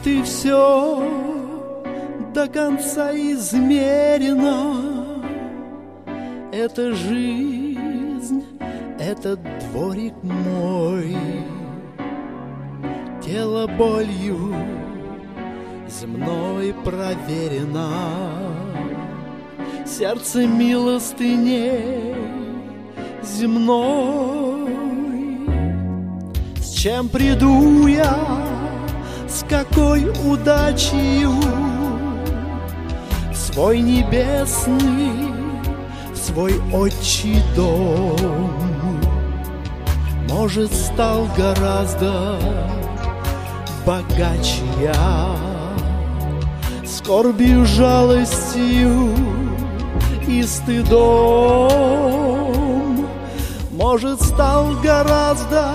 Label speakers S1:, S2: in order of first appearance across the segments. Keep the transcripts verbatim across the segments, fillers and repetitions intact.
S1: и все до конца измерено. Это жизнь, этот дворик мой, тело болью земной проверено, сердце милостыней земной. С чем приду я, с какой удачей в свой небесный, в свой отчий дом? Может, стал гораздо богаче я, скорбью, жалостью и стыдом. Может, стал гораздо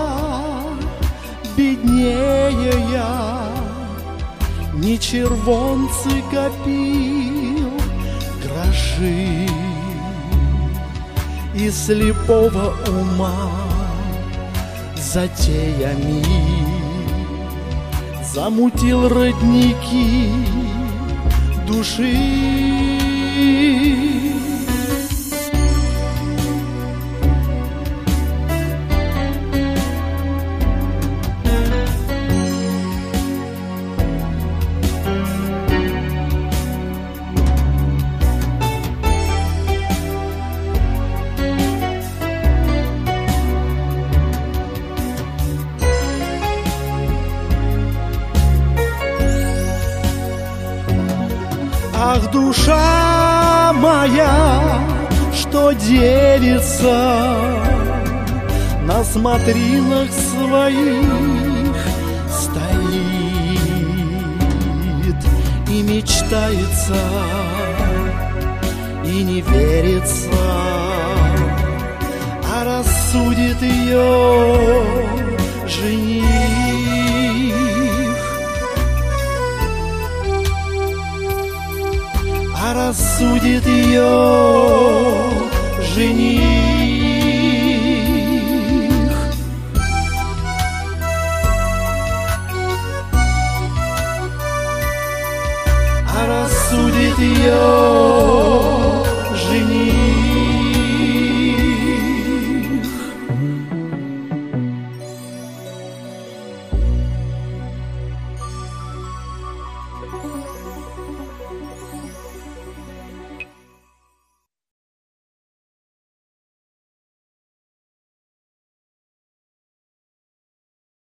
S1: беднее я, не червонцы копил гроши, и слепого ума затеями замутил родники души. Ах, душа моя, что делится на смотринах своих стоит и мечтается, и не верится, а рассудит ее жених. А рассудит ее жених. А рассудит ее